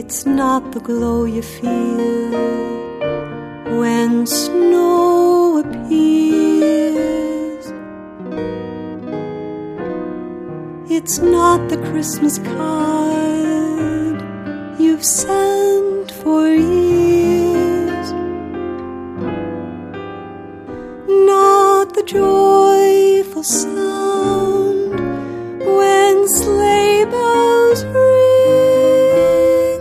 It's not the glow you feel when snow appears. It's not the Christmas card you've sent for years. Not the joyful sound when sleigh bells ring,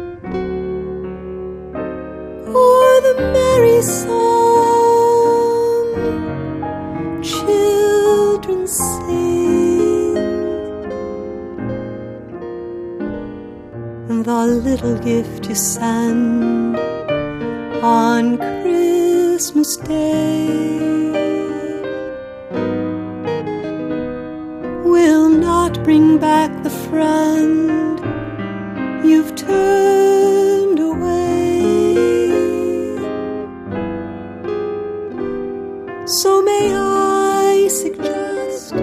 or the merry song children sing. The little gift you send on Christmas Day will not bring back the friend you've turned away. So may I suggest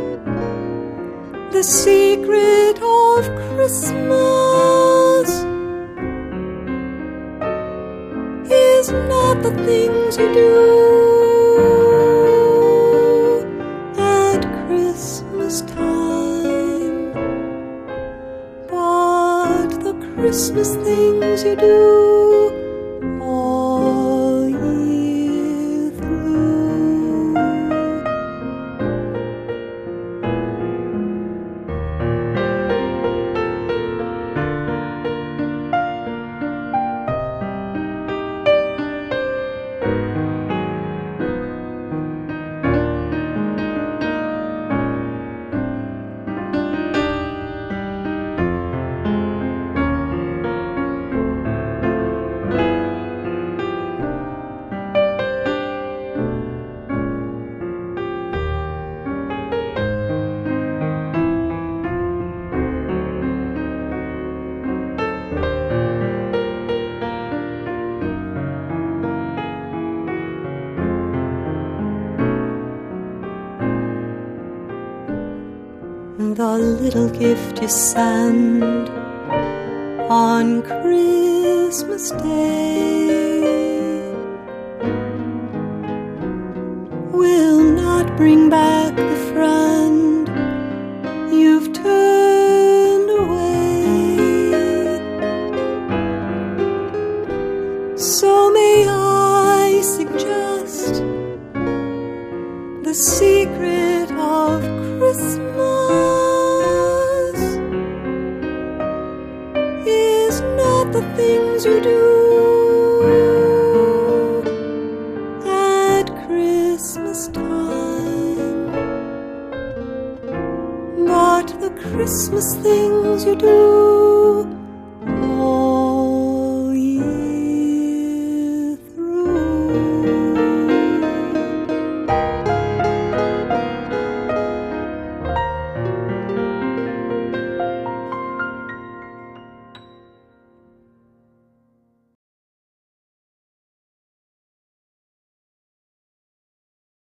the secret of Christmas is not the things you do at Christmas time, but the Christmas things you do all year through. The little gift you send on Christmas Day will not bring back the friend you've turned away. So may I suggest the secret of Christmas is not the things you do at Christmas time, but the Christmas things you do